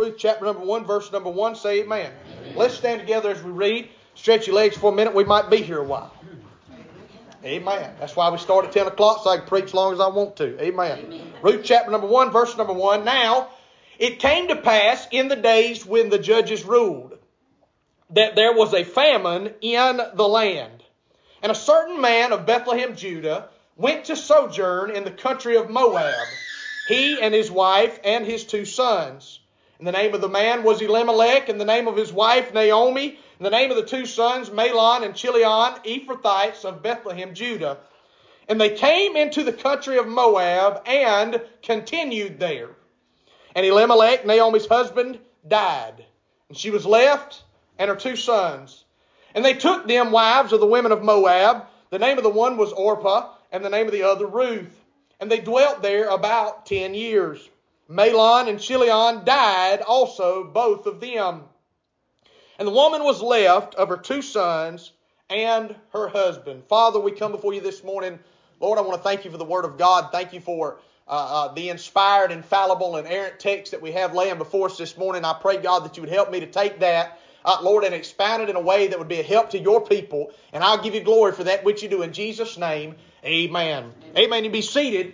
Ruth chapter number 1, verse number 1. Say amen. Let's stand together as we read. Stretch your legs for a minute. We might be here a while. Amen. That's why we start at 10 o'clock, so I can preach as long as I want to. Amen. Ruth chapter number 1, verse number 1. Now, it came to pass in the days when the judges ruled that there was a famine in the land. And a certain man of Bethlehem, Judah, went to sojourn in the country of Moab, he and his wife and his 2 sons. And the name of the man was Elimelech, and the name of his wife Naomi, and the name of the 2 sons Mahlon and Chilion, Ephrathites of Bethlehem, Judah. And they came into the country of Moab and continued there. And Elimelech, Naomi's husband, died, and she was left and her 2 sons. And they took them wives of the women of Moab. The name of the one was Orpah, and the name of the other Ruth. And they dwelt there about 10 years. Mahlon and Chilion died also, both of them. And the woman was left of her 2 sons and her husband. Father, we come before you this morning. Lord, I want to thank you for the Word of God. Thank you for the inspired, infallible, and errant text that we have laying before us this morning. I pray, God, that you would help me to take that, Lord, and expound it in a way that would be a help to your people. And I'll give you glory for that which you do. In Jesus' name, amen. Amen. You be seated.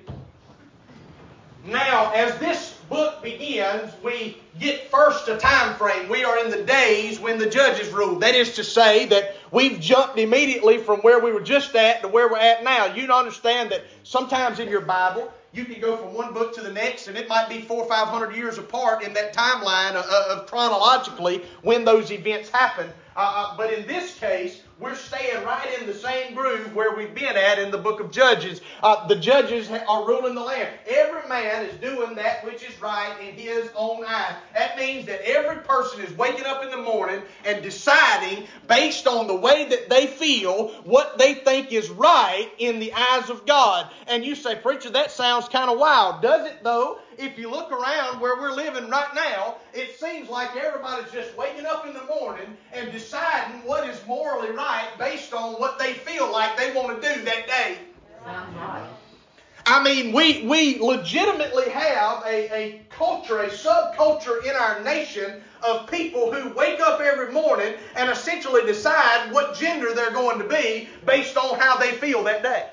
Now, as this book begins, we get first a time frame. We are in the days when the judges ruled. That is to say that we've jumped immediately from where we were just at to where we're at now. You understand that sometimes in your Bible, you can go from one book to the next, and it might be 400 or 500 years apart in that timeline of chronologically when those events happen. But in this case, we're staying right in the same groove where we've been at in the book of Judges. The judges are ruling the land. Every man is doing that which is right in his own eyes. That means that every person is waking up in the morning and deciding based on the way that they feel what they think is right in the eyes of God. And you say, preacher, that sounds kind of wild. Does it though? If you look around where we're living right now, it seems like everybody's just waking up in the morning and deciding what is morally right based on what they feel like they want to do that day. Sounds right. I mean, we legitimately have a culture, a subculture in our nation of people who wake up every morning and essentially decide what gender they're going to be based on how they feel that day.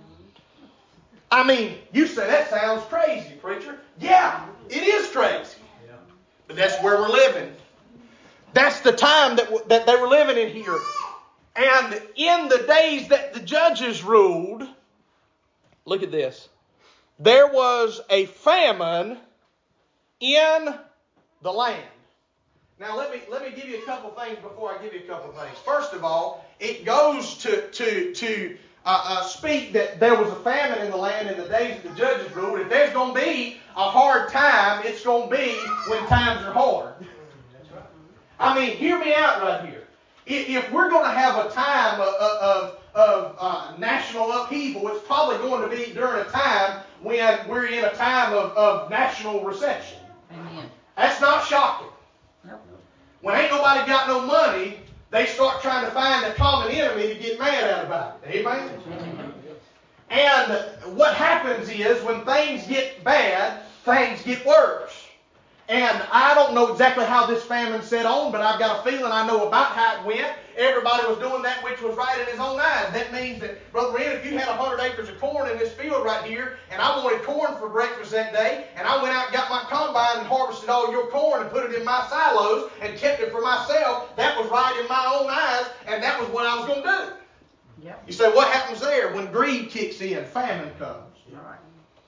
I mean, you say, that sounds crazy, preacher. Yeah, it is crazy. But that's where we're living. That's the time that they were living in here. And in the days that the judges ruled, look at this. There was a famine in the land. Now let me give you a couple things before I give you a couple things. First of all, it goes to speak that there was a famine in the land in the days of the judges ruled. If there's going to be a hard time, it's going to be when times are hard. I mean, hear me out right here. If we're going to have a time of national upheaval, it's probably going to be during a time when we're in a time of national recession. Amen. That's not shocking. Nope. When ain't nobody got no money, they start trying to find a common enemy to get mad at about it. Amen? And what happens is when things get bad, things get worse. And I don't know exactly how this famine set on, but I've got a feeling I know about how it went. Everybody was doing that which was right in his own eyes. That means that, Brother Ren, if you had 100 acres of corn in this field right here, and I wanted corn for breakfast that day, and I went out and got my combine and harvested all your corn and put it in my silos and kept it for myself, that was right in my own eyes, and that was what I was going to do. Yep. You say, what happens there? When greed kicks in, famine comes. All right.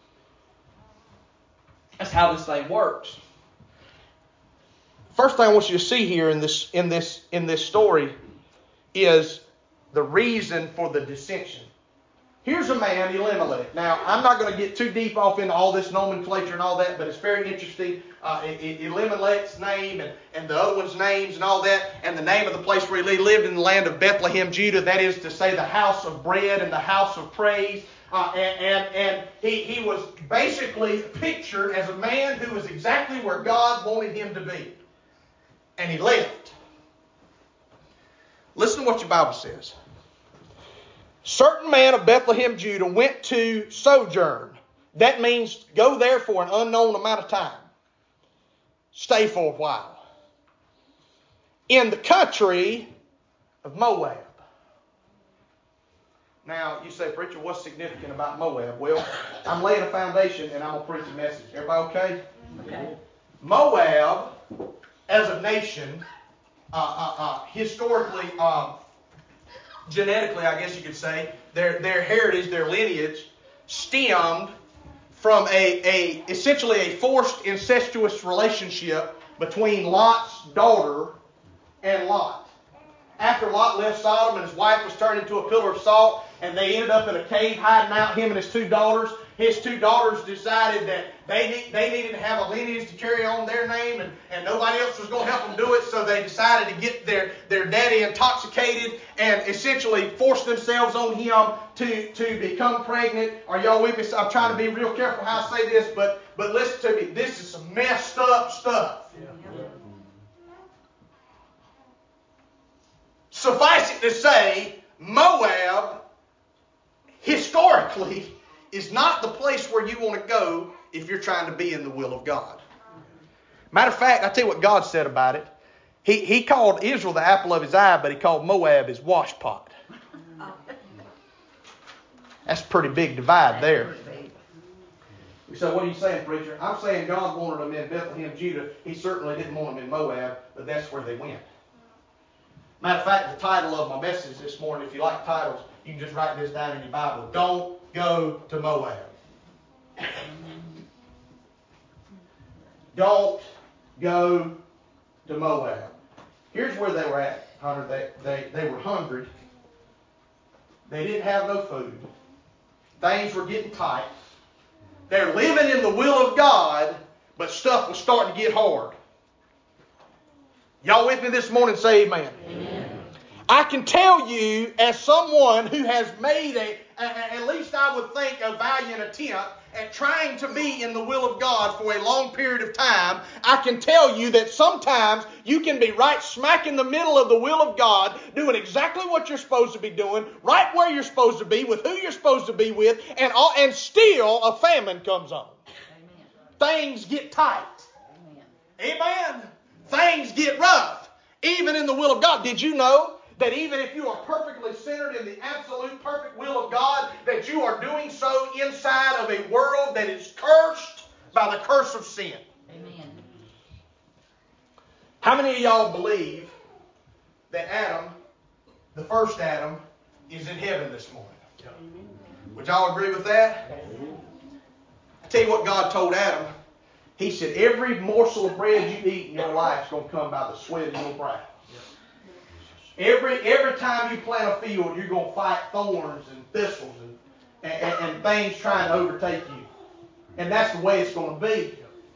That's how this thing works. First thing I want you to see here in this story is the reason for the dissension. Here's a man, Elimelech. Now, I'm not going to get too deep off into all this nomenclature and all that, but it's very interesting. Elimelech's name and the other one's names and all that, and the name of the place where he lived in the land of Bethlehem, Judah. That is to say the house of bread and the house of praise. And he was basically pictured as a man who was exactly where God wanted him to be. And he left. Listen to what your Bible says. Certain man of Bethlehem, Judah, went to sojourn. That means go there for an unknown amount of time. stay for a while in the country of Moab. Now, you say, preacher, what's significant about Moab? Well, I'm laying a foundation and I'm going to preach a message. Everybody okay? Okay. Moab, as a nation, historically, genetically, I guess you could say, their heritage, their lineage, stemmed from essentially a forced incestuous relationship between Lot's daughter and Lot. After Lot left Sodom and his wife was turned into a pillar of salt, and they ended up in a cave hiding out, him and his two daughters. His two daughters decided that they needed to have a lineage to carry on their name, and nobody else was going to help them do it, so they decided to get their daddy intoxicated and essentially force themselves on him to become pregnant. Are y'all with me? I'm trying to be real careful how I say this, but listen to me. This is some messed up stuff. Yeah. Suffice it to say, Moab, historically, is not the place where you want to go if you're trying to be in the will of God. Matter of fact, I'll tell you what God said about it. He called Israel the apple of his eye, but he called Moab his washpot. That's a pretty big divide there. You say, what are you saying, preacher? I'm saying God wanted them in Bethlehem, Judah. He certainly didn't want them in Moab, but that's where they went. Matter of fact, the title of my message this morning, if you like titles, you can just write this down in your Bible. Don't go to Moab. Don't go to Moab. Here's where they were at, Hunter. They were hungry. They didn't have no food. Things were getting tight. They're living in the will of God, but stuff was starting to get hard. Y'all with me this morning? Say amen. Amen. I can tell you, as someone who has made at least I would think, a valiant attempt at trying to be in the will of God for a long period of time, I can tell you that sometimes you can be right smack in the middle of the will of God, doing exactly what you're supposed to be doing, right where you're supposed to be, with who you're supposed to be with, and still a famine comes on. Amen. Things get tight. Amen. Amen. Things get rough, even in the will of God. Did you know that even if you are perfectly centered in the absolute perfect will of God, that you are doing so inside of a world that is cursed by the curse of sin? Amen. How many of y'all believe that Adam, the first Adam, is in heaven this morning? Would y'all agree with that? I tell you what God told Adam. He said, every morsel of bread you eat in your life is going to come by the sweat of your brow. Every time you plant a field, you're going to fight thorns and thistles and things trying to overtake you. And that's the way it's going to be.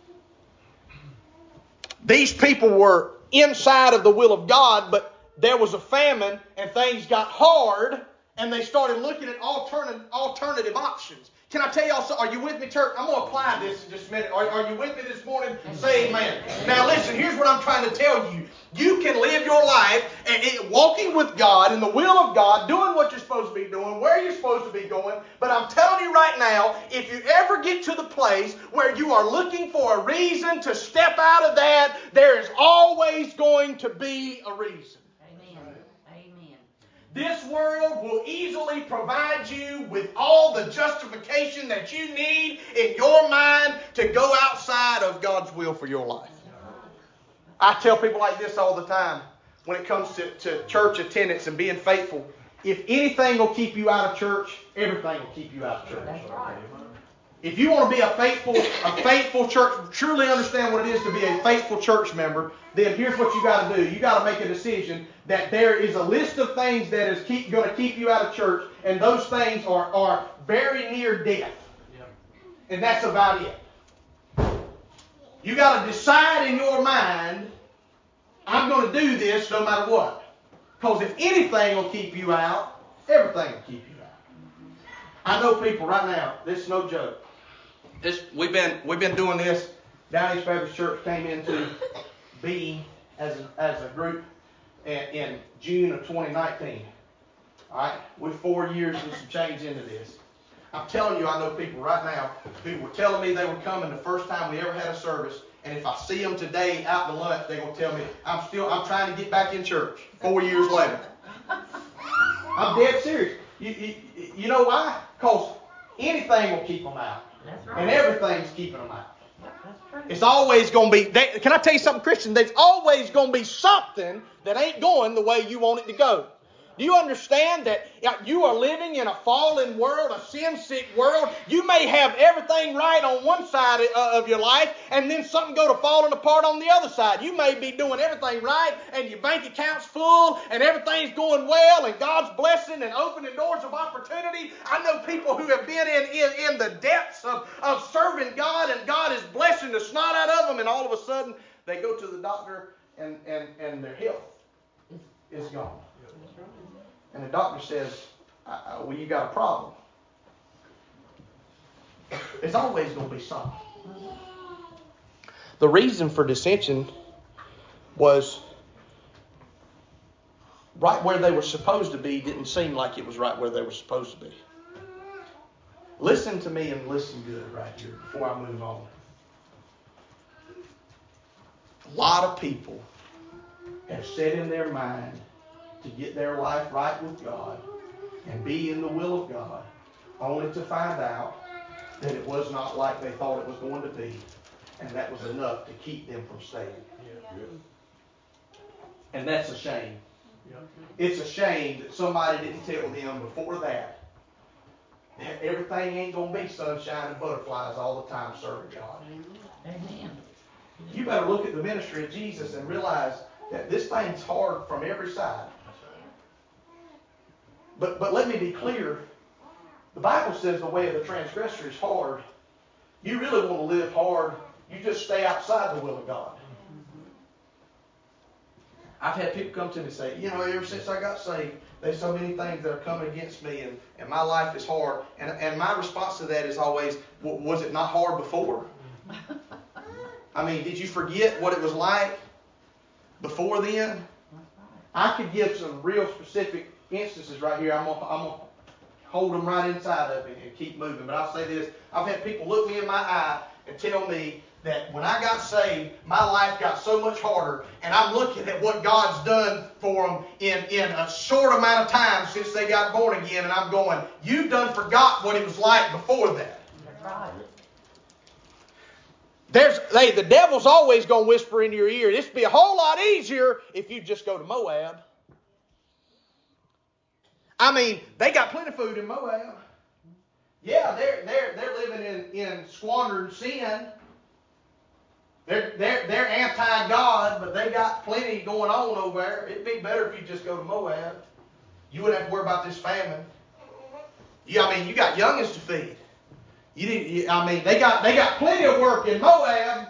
These people were inside of the will of God, but there was a famine and things got hard, and they started looking at alternative options. Can I tell y'all something? Are you with me, church? I'm going to apply this in just a minute. Are you with me this morning? Say amen. Now listen, here's what I'm trying to tell you. You can live your life walking with God in the will of God, doing what you're supposed to be doing, where you're supposed to be going. But I'm telling you right now, if you ever get to the place where you are looking for a reason to step out of that, there is always going to be a reason. This world will easily provide you with all the justification that you need in your mind to go outside of God's will for your life. I tell people like this all the time when it comes to church attendance and being faithful. If anything will keep you out of church, everything will keep you out of church. That's right. If you want to be a faithful church, truly understand what it is to be a faithful church member, then here's what you got to do. You got to make a decision that there is a list of things that is going to keep you out of church, and those things are very near death. And that's about it. You got to decide in your mind, I'm going to do this no matter what. Because if anything will keep you out, everything will keep you out. I know people right now, this is no joke. We've been doing this. Down East Baptist Church came into being as a group in June of 2019. All right, we're 4 years and some change into this. I'm telling you, I know people right now who were telling me they were coming the first time we ever had a service, And if I see them today out to lunch, they're going to tell me, I'm trying to get back in church 4 years later. I'm dead serious. You know why? Because anything will keep them out. That's right. And everything's keeping them out. It's always going to be, can I tell you something, Christian? There's always going to be something that ain't going the way you want it to go. Do you understand that you are living in a fallen world, a sin-sick world? You may have everything right on one side of your life, and then something go to falling apart on the other side. You may be doing everything right, and your bank account's full, and everything's going well, and God's blessing and opening doors of opportunity. I know people who have been in the depths of serving God, and God is blessing the snot out of them, and all of a sudden they go to the doctor, and their health is gone. And the doctor says, well, you got a problem. There's always going to be something. The reason for dissension was right where they were supposed to be didn't seem like it was right where they were supposed to be. Listen to me and listen good right here before I move on. A lot of people have set in their mind to get their life right with God and be in the will of God, only to find out that it was not like they thought it was going to be, and that was enough to keep them from staying. And that's a shame. It's a shame that somebody didn't tell them before that everything ain't going to be sunshine and butterflies all the time serving God. Amen. You better look at the ministry of Jesus and realize that this thing's hard from every side. But let me be clear. The Bible says the way of the transgressor is hard. You really want to live hard, you just stay outside the will of God. I've had people come to me and say, ever since I got saved, there's so many things that are coming against me, and my life is hard. And my response to that is always, was it not hard before? I mean, did you forget what it was like before then? I could give some real specific instances right here. I'm gonna hold them right inside of me and keep moving. But I'll say this. I've had people look me in my eye and tell me that when I got saved, my life got so much harder. And I'm looking at what God's done for them in a short amount of time since they got born again. And I'm going, you've done forgot what it was like before that. The devil's always going to whisper into your ear, this would be a whole lot easier if you just go to Moab. I mean, they got plenty of food in Moab. Yeah, they're living in squandered sin. They're anti-God, but they got plenty going on over there. It'd be better if you just go to Moab. You wouldn't have to worry about this famine. You got youngins to feed. They got plenty of work in Moab.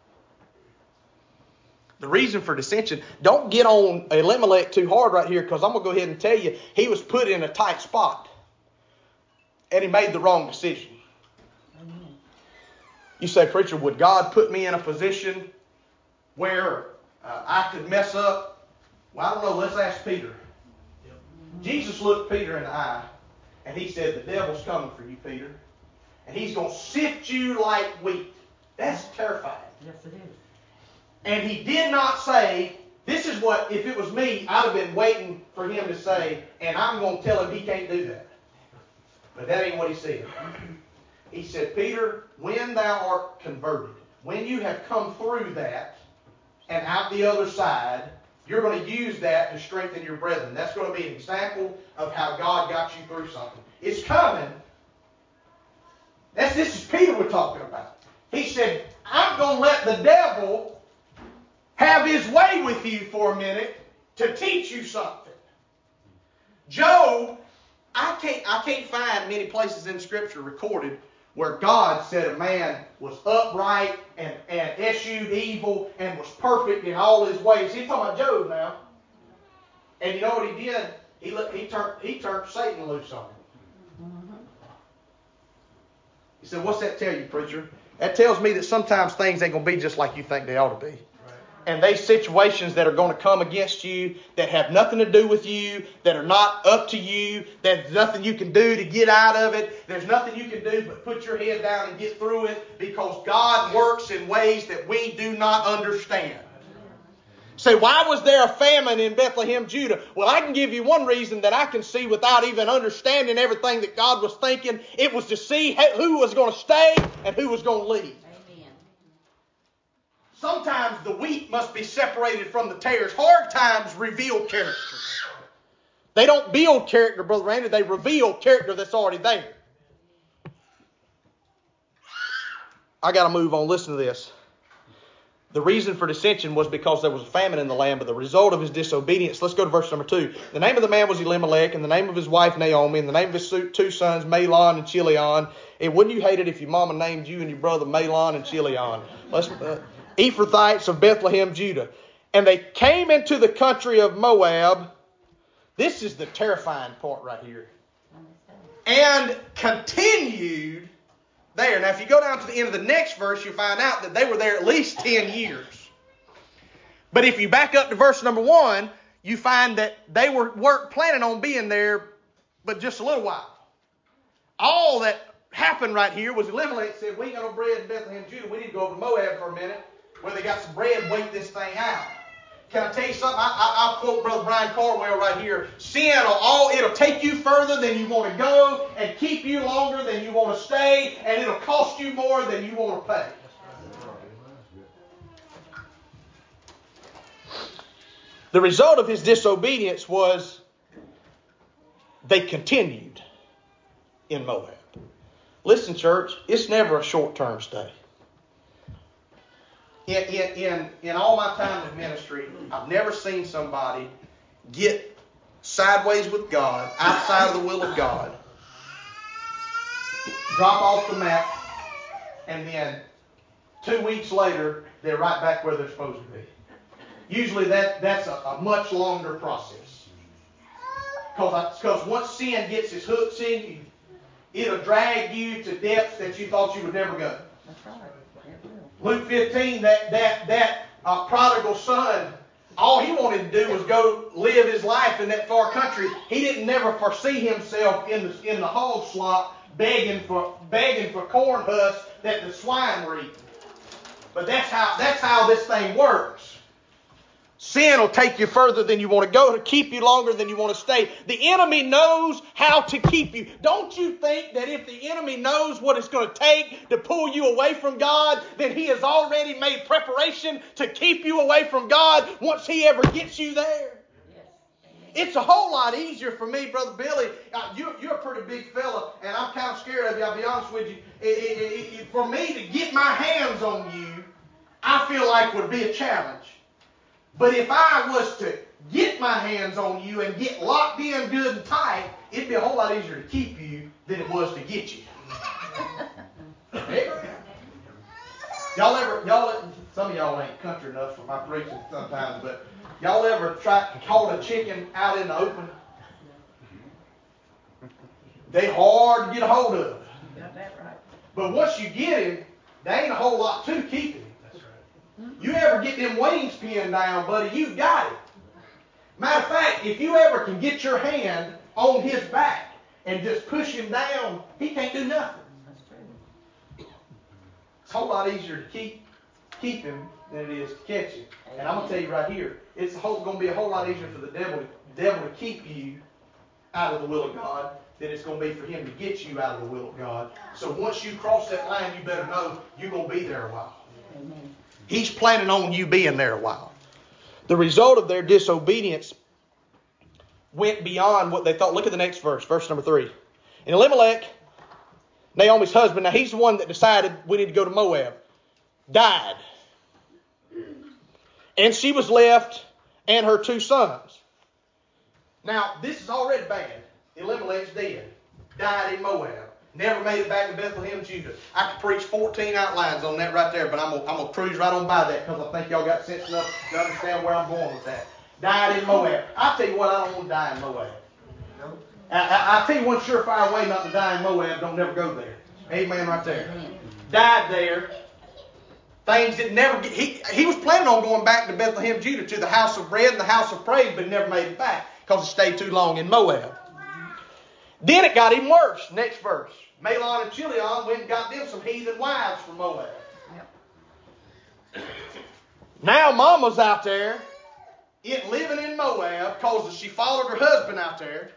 The reason for dissension, don't get on Elimelech too hard right here, because I'm going to go ahead and tell you, he was put in a tight spot. And he made the wrong decision. Amen. You say, preacher, would God put me in a position where I could mess up? Well, I don't know. Let's ask Peter. Yep. Jesus looked Peter in the eye, and he said, the devil's coming for you, Peter. And he's going to sift you like wheat. That's terrifying. Yes, it is. And he did not say, this is what, if it was me, I'd have been waiting for him to say, and I'm going to tell him he can't do that. But that ain't what he said. He said, Peter, when thou art converted, when you have come through that and out the other side, you're going to use that to strengthen your brethren. That's going to be an example of how God got you through something. It's coming. This is Peter we're talking about. He said, I'm going to let the devil have his way with you for a minute to teach you something. Job, I can't find many places in Scripture recorded where God said a man was upright and eschewed evil and was perfect in all his ways. He's talking about Job now. And you know what he did? He turned Satan loose on him. He said, what's that tell you, preacher? That tells me that sometimes things ain't going to be just like you think they ought to be. and they situations that are going to come against you that have nothing to do with you, that are not up to you, there's nothing you can do to get out of it. There's nothing you can do but put your head down and get through it, because God works in ways that we do not understand. Say, why was there a famine in Bethlehem, Judah? Well, I can give you one reason that I can see without even understanding everything that God was thinking. It was to see who was going to stay and who was going to leave. Amen. Sometimes the wheat must be separated from the tares. Hard times reveal character. They don't build character, Brother Randy. They reveal character that's already there. I got to move on. Listen to this. The reason for dissension was because there was a famine in the land, but the result of his disobedience. Let's go to verse number 2. The name of the man was Elimelech, and the name of his wife Naomi, and the name of his two sons Mahlon and Chilion. And wouldn't you hate it if your mama named you and your brother Mahlon and Chilion? Ephrathites of Bethlehem, Judah. And they came into the country of Moab. This is the terrifying part right here. And continued there. Now, if you go down to the end of the next verse, you'll find out that they were there at least 10 years. But if you back up to verse number 1, you find that they weren't planning on being there but just a little while. All that happened right here was Elimelech said, we ain't got no bread in Bethlehem, Judah. We need to go over to Moab for a minute where they got some bread and wait this thing out. Can I tell you something? I'll quote Brother Brian Carwell right here. Sin it'll take you further than you want to go and keep you longer than you want to stay, and it'll cost you more than you want to pay. The result of his disobedience was they continued in Moab. Listen, church, it's never a short-term stay. In all my time of ministry, I've never seen somebody get sideways with God, outside of the will of God, drop off the map, and then 2 weeks later, they're right back where they're supposed to be. Usually that's a much longer process. Because once sin gets its hooks in you, it'll drag you to depths that you thought you would never go. That's right. Luke 15, that prodigal son, all he wanted to do was go live his life in that far country. He didn't never foresee himself in the hog slop begging for corn husks that the swine were eating. But that's how this thing works. Sin will take you further than you want to go, to keep you longer than you want to stay. The enemy knows how to keep you. Don't you think that if the enemy knows what it's going to take to pull you away from God, then he has already made preparation to keep you away from God once he ever gets you there? It's a whole lot easier for me, Brother Billy. You're a pretty big fella, and I'm kind of scared of you, I'll be honest with you. For me to get my hands on you, I feel like would be a challenge. But if I was to get my hands on you and get locked in good and tight, it'd be a whole lot easier to keep you than it was to get you. Some of y'all ain't country enough for my preaching sometimes, but y'all ever caught a chicken out in the open? They hard to get a hold of. Got that right. But once you get him, there ain't a whole lot to keep him. You ever get them wings pinned down, buddy, you've got it. Matter of fact, if you ever can get your hand on his back and just push him down, he can't do nothing. That's true. It's a whole lot easier to keep him than it is to catch him. And I'm going to tell you right here, it's going to be a whole lot easier for the devil to keep you out of the will of God than it's going to be for him to get you out of the will of God. So once you cross that line, you better know you're going to be there a while. Amen. He's planning on you being there a while. The result of their disobedience went beyond what they thought. Look at the next verse, verse number 3. And Elimelech, Naomi's husband, now he's the one that decided we need to go to Moab, died. And she was left and her 2 sons. Now, this is already bad. Elimelech's dead. Died in Moab. Never made it back to Bethlehem, Judah. I could preach 14 outlines on that right there, but I'm going to cruise right on by that because I think y'all got sense enough to understand where I'm going with that. Died in Moab. I'll tell you what, I don't want to die in Moab. I'll tell you one surefire way not to die in Moab, don't never go there. Amen right there. Died there. Things that never get, he was planning on going back to Bethlehem, Judah, to the house of bread and the house of praise, but he never made it back because he stayed too long in Moab. Then it got even worse. Next verse. Mahlon and Chilion went and got them some heathen wives from Moab. Yep. Now Mama's out there living in Moab because she followed her husband out there.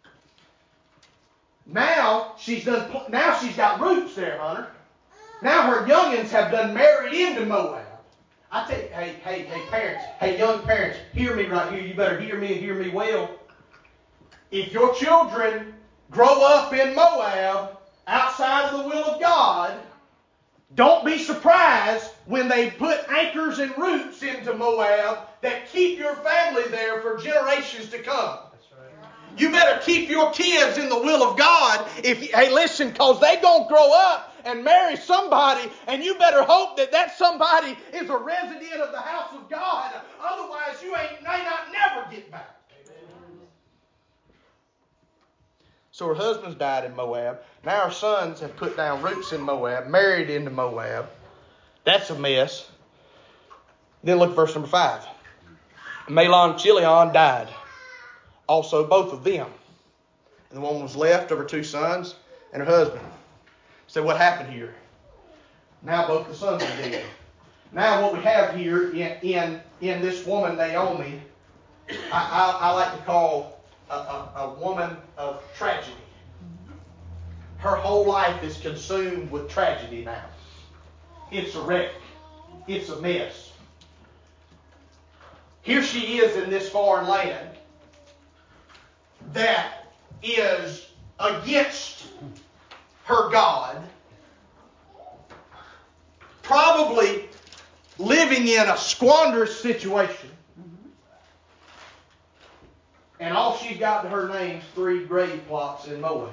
Now she's got roots there, Hunter. Now her youngins have done married into Moab. I tell you, hey parents, hey young parents, hear me right here. You better hear me and hear me well. If your children grow up in Moab outside of the will of God, don't be surprised when they put anchors and roots into Moab that keep your family there for generations to come. You better keep your kids in the will of God. Hey, listen, because they're going to grow up and marry somebody, and you better hope that somebody is a resident of the house of God. Otherwise, you may not never get back. So her husband's died in Moab. Now her sons have put down roots in Moab, married into Moab. That's a mess. Then look at verse number 5. Mahlon and Chilion died. Also both of them. And the woman was left of her 2 sons and her husband. So what happened here? Now both the sons are dead. Now what we have here in this woman Naomi, I like to call a woman of tragedy. Her whole life is consumed with tragedy now. It's a wreck. It's a mess. Here she is in this foreign land that is against her God, probably living in a squanderous situation, and all she's got to her name is 3 grave plots in Moab.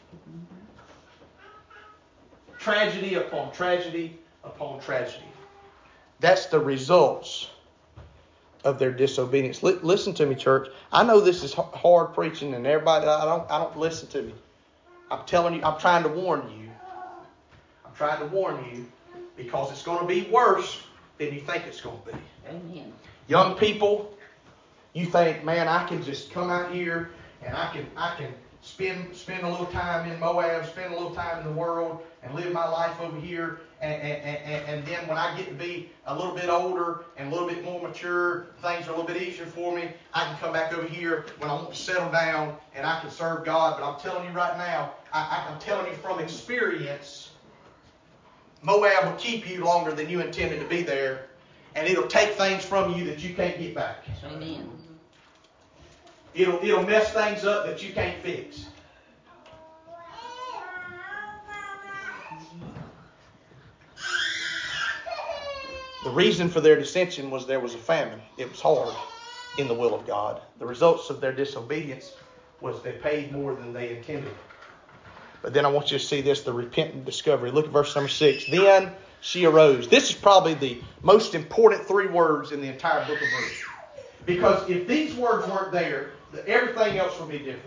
Tragedy upon tragedy upon tragedy. That's the results of their disobedience. Listen to me, church. I know this is hard preaching, and everybody, I don't listen to me. I'm telling you, I'm trying to warn you. I'm trying to warn you because it's going to be worse than you think it's going to be. Amen. Young people, you think, man, I can just come out here and I can spend a little time in Moab, spend a little time in the world, and live my life over here. And then when I get to be a little bit older and a little bit more mature, things are a little bit easier for me. I can come back over here when I want to settle down and I can serve God. But I'm telling you right now, I'm telling you from experience, Moab will keep you longer than you intended to be there. And it'll take things from you that you can't get back. Amen. It'll mess things up that you can't fix. The reason for their dissension was there was a famine. It was hard in the will of God. The results of their disobedience was they paid more than they intended. But then I want you to see this, the repentant discovery. Look at verse number 6. Then she arose. This is probably the most important 3 words in the entire book of Ruth. Because if these words weren't there, everything else would be different.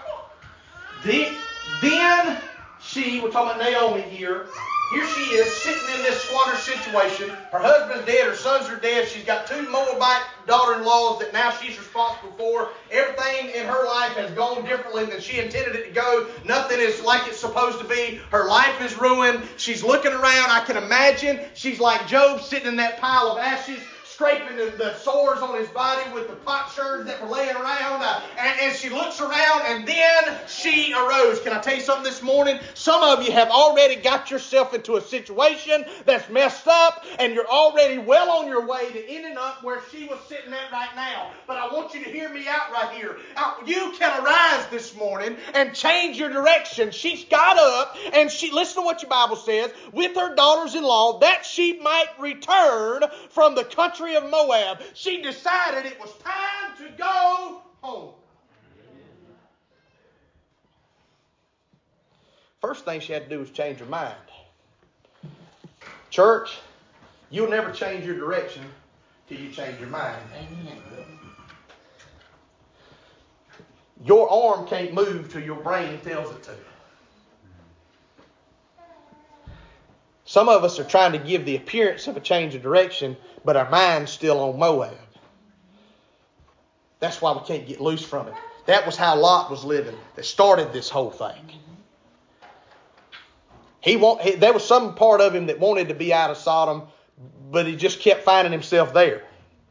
Then she, we're talking about Naomi here. Here she is sitting in this squatter situation. Her husband's dead. Her sons are dead. She's got 2 Moabite daughter-in-laws that now she's responsible for. Everything in her life has gone differently than she intended it to go. Nothing is like it's supposed to be. Her life is ruined. She's looking around. I can imagine she's like Job sitting in that pile of ashes, scraping the sores on his body with the potsherds that were laying around. And she looks around, and then she arose. Can I tell you something this morning? Some of you have already got yourself into a situation that's messed up, and you're already well on your way to ending up where she was sitting at right now. But I want you to hear me out right here. You can arise this morning and change your direction. She's got up, and she, listen to what your Bible says, with her daughters-in-law, that she might return from the country of Moab. She decided it was time to go home. First thing she had to do was change her mind. Church, you'll never change your direction till you change your mind. Amen. Your arm can't move till your brain tells it to. Some of us are trying to give the appearance of a change of direction, but our mind's still on Moab. That's why we can't get loose from it. That was how Lot was living that started this whole thing. There was some part of him that wanted to be out of Sodom, but he just kept finding himself there.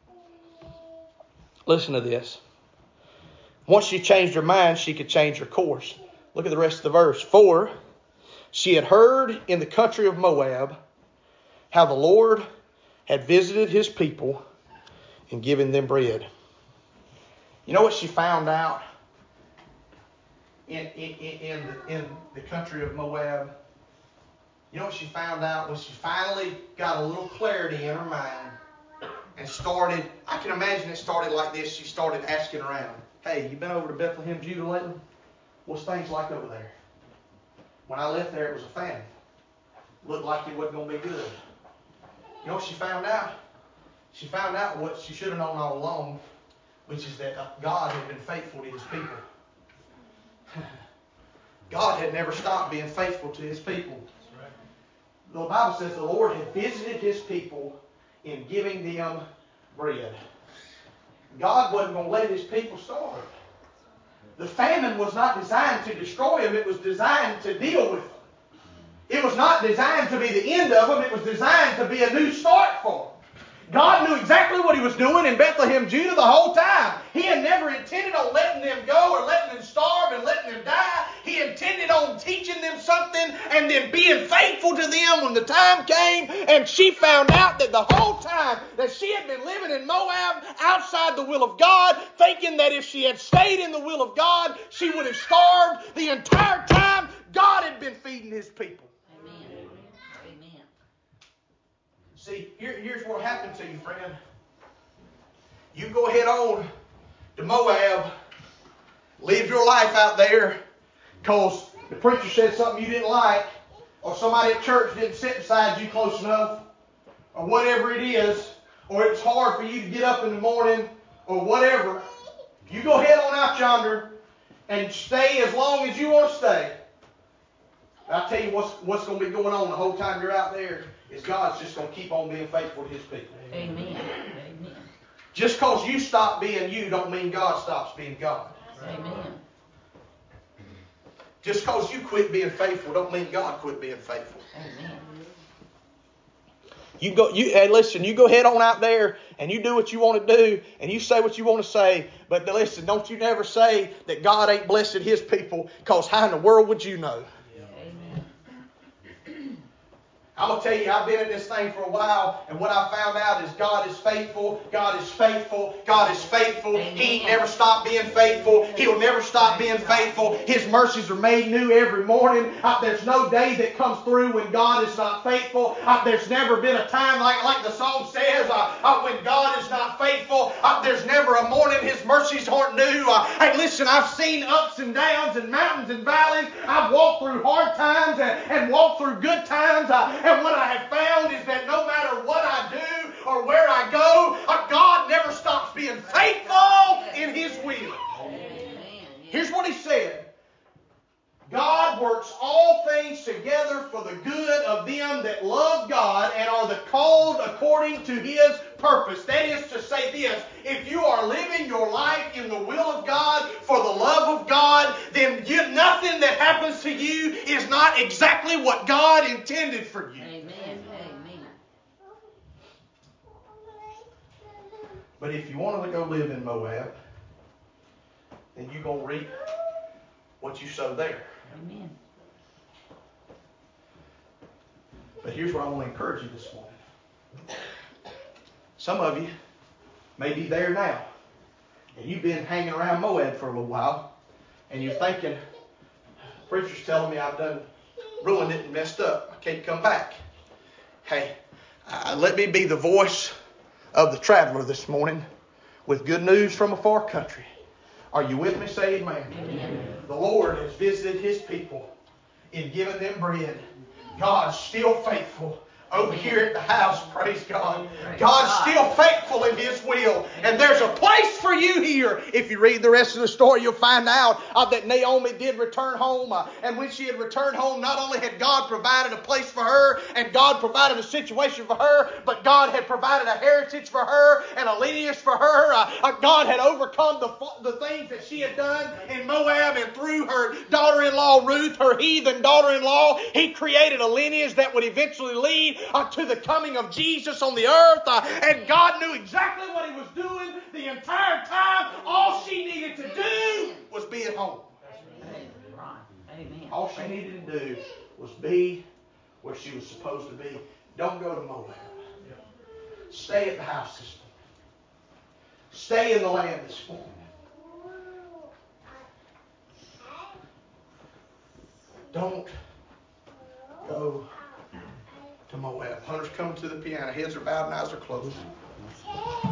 Listen to this. Once she changed her mind, she could change her course. Look at the rest of the verse. For she had heard in the country of Moab how the Lord had visited his people and given them bread. You know what she found out in the country of Moab? You know what she found out? When she finally got a little clarity in her mind and started, I can imagine it started like this. She started asking around. Hey, you been over to Bethlehem, Judah lately? What's things like over there? When I left there, it was a famine. Looked like it wasn't going to be good. You know what she found out? She found out what she should have known all along, which is that God had been faithful to his people. God had never stopped being faithful to his people. The Bible says the Lord had visited his people in giving them bread. God wasn't going to let his people starve. The famine was not designed to destroy them. It was designed to deal with them. It was not designed to be the end of them. It was designed to be a new start for them. God knew exactly what he was doing in Bethlehem, Judah the whole time. He had never intended on letting them go or letting them starve and letting them die. He intended on teaching them something and then being faithful to them when the time came. And she found out that the whole time that she had been living in Moab outside the will of God, thinking that if she had stayed in the will of God, she would have starved the entire time. God had been feeding his people. See, here's what will happen to you, friend. You go ahead on to Moab, live your life out there because the preacher said something you didn't like, or somebody at church didn't sit beside you close enough, or whatever it is, or it's hard for you to get up in the morning, or whatever. You go ahead on out yonder and stay as long as you want to stay. I'll tell you what's going to be going on the whole time you're out there is God's just going to keep on being faithful to his people. Amen. Amen. Just because you stop being you don't mean God stops being God. Amen. Just because you quit being faithful don't mean God quit being faithful. Amen. Hey, listen, you go head on out there and you do what you want to do and you say what you want to say. But listen, don't you never say that God ain't blessed his people, because how in the world would you know? I'm going to tell you, I've been in this thing for a while, and what I found out is God is faithful, God is faithful, God is faithful. Amen. He ain't never stopped being faithful. He'll never stop being faithful. His mercies are made new every morning. There's no day that comes through when God is not faithful. There's never been a time, like the song says, when God is not faithful. There's never a morning his mercies aren't new. Hey, listen, I've seen ups and downs and mountains and valleys. I've walked through hard times and walked through good times. And what I have found is that no matter what I do or where I go, God never stops being faithful in his will. Here's what he said. God works all things together for the good of them that love God and are the called according to his purpose. That is to say this: if you are living your life in the will of God for the love of God, then nothing that happens to you is not exactly what God intended for you. Amen. Amen. But if you want to go live in Moab, then you're going to reap what you sow there. Amen. But here's what I want to encourage you this morning. Some of you may be there now, and you've been hanging around Moab for a little while, and you're thinking, preacher's telling me I've done ruined it and messed up. I can't come back. Hey, let me be the voice of the traveler this morning with good news from a far country. Are you with me? Say amen. Amen. The Lord has visited his people in giving them bread. God's still faithful. over here at the house, praise God. God's still faithful in His will. And there's a place for you here. If you read the rest of the story, you'll find out that Naomi did return home. And when she had returned home, not only had God provided a place for her and God provided a situation for her, but God had provided a heritage for her and a lineage for her. God had overcome the things that she had done in Moab, and through her daughter-in-law Ruth, her heathen daughter-in-law, He created a lineage that would eventually lead to the coming of Jesus on the earth. And God knew exactly what He was doing the entire time. All she needed to do was be at home. Amen. All she needed to do was be where she was supposed to be. Don't go to Moab. Stay at the house this morning. Stay in the land this morning. Don't go to Moab. Hunter's coming to the piano. Heads are bowed and eyes are closed.